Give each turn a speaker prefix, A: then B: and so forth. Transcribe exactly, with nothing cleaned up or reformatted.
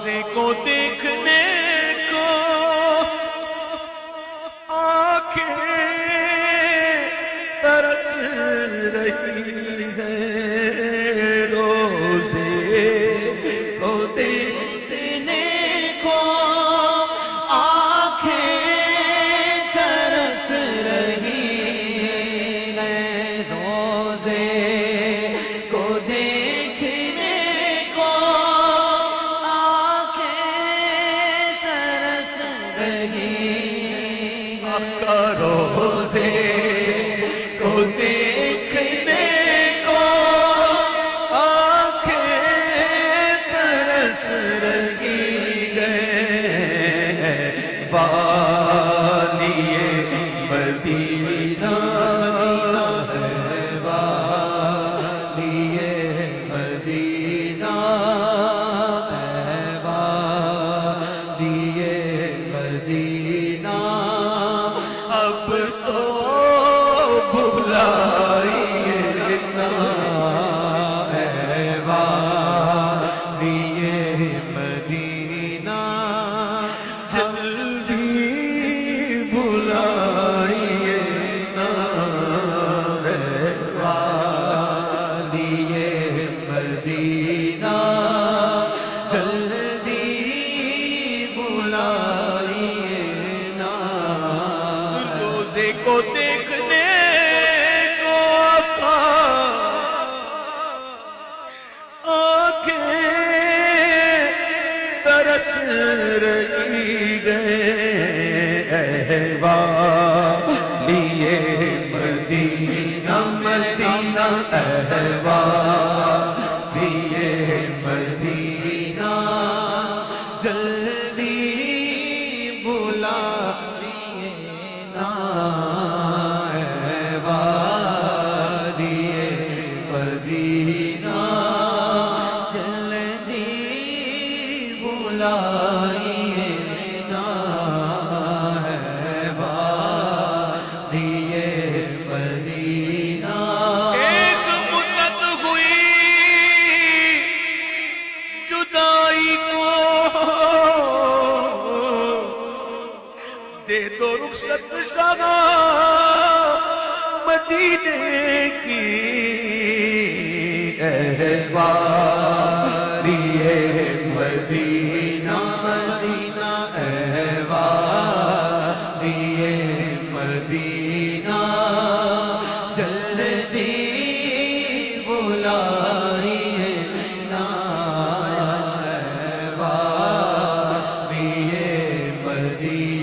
A: روزے کو دیکھنے کو آنکھیں ترس رہی ہیں، روزے کو دیکھنے کو آنکھیں ترس رہی ہیں، روزے کو دیکھنے کو آنکھیں ترس رہی ہیں، روزے کو دیکھنے کو آنکھیں ترس رہی ہیں، والی مدینہ ہے، والی مدینہ ہے، والی مدینہ اب تو بلائیے نا، اے والی مدینہ جلدی بلائیے نا، اے والی مدینہ جلدی بلائیے نا، روزے کو دیکھنے کو آنکھیں ترس رہی ہیں، اے والی مدینہ مدینہ، اے والی مدینہ جلدی بلائیے نا، اے والی مدینہ جلدی بلائیے نا، اے والی مدینہ۔ ایک مدت ہوئی جدائی کو، دے دو رخصت شاہ مدینے کی، اے والی مدینہ مدینہ، اے والی مدینہ جلدی بلائیے نا، اے والی مدینہ